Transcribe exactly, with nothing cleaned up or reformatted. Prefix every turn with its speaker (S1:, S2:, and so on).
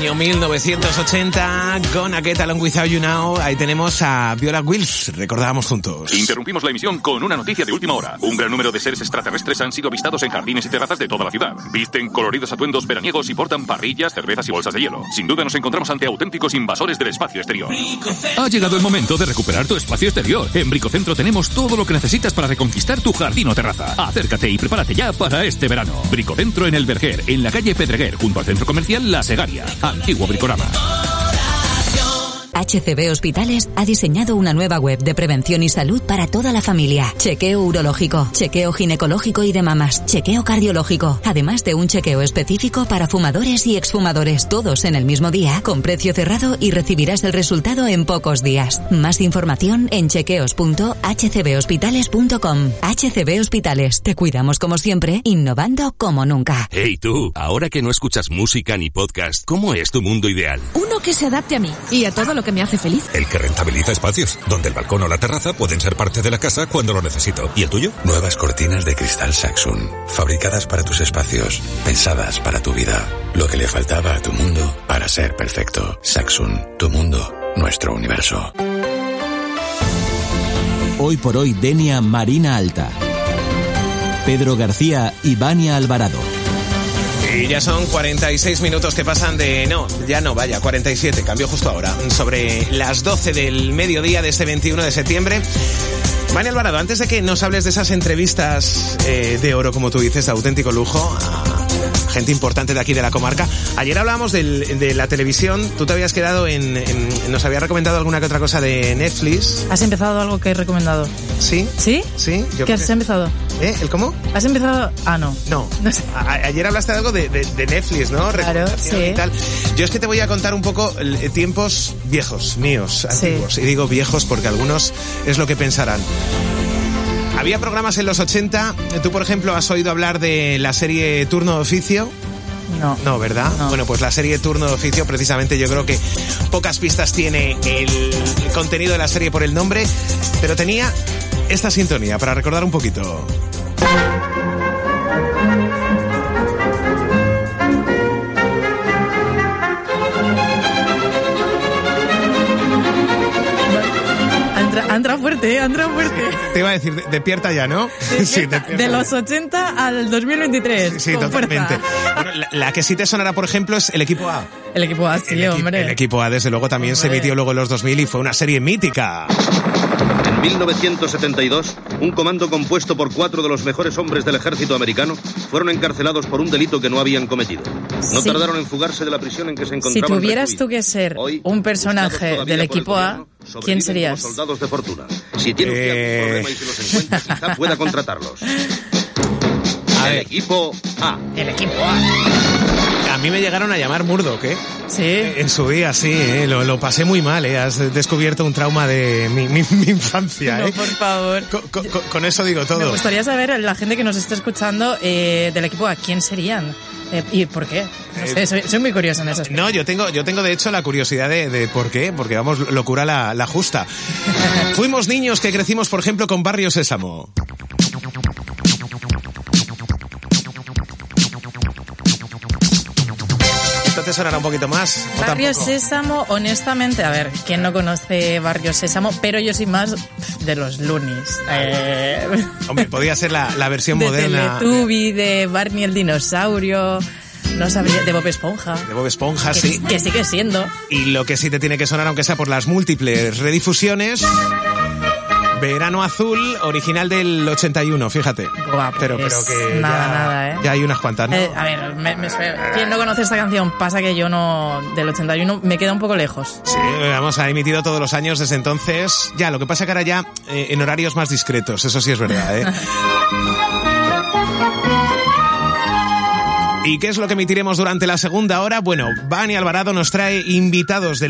S1: Año mil novecientos ochenta, Gonna Get Along Without You Now. Ahí tenemos a Viola Wills, recordábamos juntos.
S2: Interrumpimos la emisión con una noticia de última hora. Un gran número de seres extraterrestres han sido avistados en jardines y terrazas de toda la ciudad. Visten coloridos atuendos veraniegos y portan parrillas, cervezas y bolsas de hielo. Sin duda nos encontramos ante auténticos invasores del espacio exterior.
S3: Ha llegado el momento de recuperar tu espacio exterior. En Bricocentro tenemos todo lo que necesitas para reconquistar tu jardín o terraza. Acércate y prepárate ya para este verano. Bricocentro en El Verger, en la calle Pedreguer, junto al centro comercial La Segaria. Antiguo Bricorama.
S4: H C B Hospitales ha diseñado una nueva web de prevención y salud para toda la familia. Chequeo urológico, chequeo ginecológico y de mamas, chequeo cardiológico, además de un chequeo específico para fumadores y exfumadores, todos en el mismo día, con precio cerrado, y recibirás el resultado en pocos días. Más información en chequeos punto h c b hospitales punto com. H C B Hospitales, te cuidamos como siempre, innovando como nunca.
S5: Hey tú, ahora que no escuchas música ni podcast, ¿cómo es tu mundo ideal?
S6: Uno que se adapte a mí y a todo lo que me hace feliz.
S7: El que rentabiliza espacios, donde el balcón o la terraza pueden ser parte de la casa cuando lo necesito. ¿Y el tuyo?
S8: Nuevas cortinas de cristal Saxon, fabricadas para tus espacios, pensadas para tu vida. Lo que le faltaba a tu mundo para ser perfecto. Saxon, tu mundo, nuestro universo.
S9: Hoy por hoy, Denia Marina Alta. Pedro García y Vania Alvarado.
S1: Y ya son cuarenta y seis minutos que pasan de... No, ya no, vaya, cuarenta y siete, cambió justo ahora. Sobre las doce del mediodía de este veintiuno de septiembre. Vania Alvarado, antes de que nos hables de esas entrevistas eh, de oro, como tú dices, de auténtico lujo, a gente importante de aquí de la comarca. Ayer hablábamos del, de la televisión. Tú te habías quedado en, en... Nos habías recomendado alguna que otra cosa de Netflix.
S10: ¿Has empezado algo que he recomendado?
S1: ¿Sí?
S10: ¿Sí?
S1: Sí. Yo
S10: ¿Qué has
S1: que...
S10: empezado?
S1: ¿Eh? ¿El cómo?
S10: ¿Has empezado? Ah, no.
S1: No.
S10: no sé.
S1: A, ayer hablaste de algo de, de, de Netflix, ¿no?
S10: Claro, sí.
S1: Y tal. Yo es que te voy a contar un poco tiempos viejos, míos, antiguos. Sí. Y digo viejos porque algunos es lo que pensarán. Había programas en los ochenta. Tú, por ejemplo, has oído hablar de la serie Turno de Oficio.
S10: No.
S1: No, ¿verdad?
S10: No.
S1: Bueno, pues la serie Turno de Oficio, precisamente, yo creo que pocas pistas tiene el contenido de la serie por el nombre, pero tenía esta sintonía para recordar un poquito.
S10: Ha entrado fuerte, ¿eh? Ha entrado fuerte.
S1: Te iba a decir, de, despierta ya, ¿no?
S10: Despierta,
S1: sí, despierta.
S10: De los ochenta al dos mil veintitrés.
S1: Sí, sí, totalmente. Bueno, la, la que sí te sonará, por ejemplo, es El Equipo A.
S10: El Equipo A, sí,
S1: el
S10: hombre.
S1: Equi- el Equipo A, desde luego, también hombre. Se emitió luego en los dos mil y fue una serie mítica.
S11: En mil novecientos setenta y dos, un comando compuesto por cuatro de los mejores hombres del ejército americano fueron encarcelados por un delito que no habían cometido. No
S10: sí.
S11: tardaron en fugarse de la prisión en que se encontraban.
S10: Si tuvieras
S11: recluidos.
S10: tú que ser
S11: Hoy,
S10: un personaje del Equipo A, ¿quién serías?
S11: Como soldados de fortuna. Si tiene
S1: eh...
S11: un problema y si los encuentra, quizá pueda contratarlos.
S1: A
S11: el
S1: ver.
S11: Equipo A.
S10: El Equipo A.
S1: A mí me llegaron a llamar Murdoch, ¿eh?
S10: Sí.
S1: En su día, sí, ¿eh? lo, lo pasé muy mal, ¿eh? Has descubierto un trauma de mi, mi, mi infancia, ¿eh?
S10: No, por favor.
S1: Con, con, con eso digo todo.
S10: Me gustaría saber, la gente que nos está escuchando eh, del Equipo A, ¿quién serían? Eh, ¿Y por qué? No sé, soy, soy muy curiosa en eso.
S1: No, yo tengo, yo tengo de hecho la curiosidad de, de por qué, porque vamos, locura la, la justa. Fuimos niños que crecimos, por ejemplo, con Barrio Sésamo. Entonces sonará un poquito más.
S10: Barrio Sésamo, honestamente, a ver, ¿quién no conoce Barrio Sésamo? Pero yo soy más de los Loonies. Eh...
S1: Hombre, podía ser la, la versión
S10: de
S1: moderna.
S10: De Teletubby, de Barney el dinosaurio, no sabría, de Bob Esponja.
S1: De Bob Esponja,
S10: que,
S1: sí.
S10: Que sigue siendo.
S1: Y lo que sí te tiene que sonar, aunque sea por las múltiples redifusiones... Verano Azul, original del ochenta y uno, fíjate.
S10: Buah, pues
S1: pero, pero que
S10: nada,
S1: ya,
S10: nada, ¿eh?
S1: Ya hay unas cuantas, ¿no?
S10: Eh, a ver, me, me, ¿quién no conoce esta canción? Pasa que yo no, del ochenta y uno, me queda un poco lejos.
S1: Sí, vamos, ha emitido todos los años desde entonces. Ya, lo que pasa que ahora ya eh, en horarios más discretos, eso sí es verdad, ¿eh? ¿Y qué es lo que emitiremos durante la segunda hora? Bueno, Vania Alvarado nos trae invitados de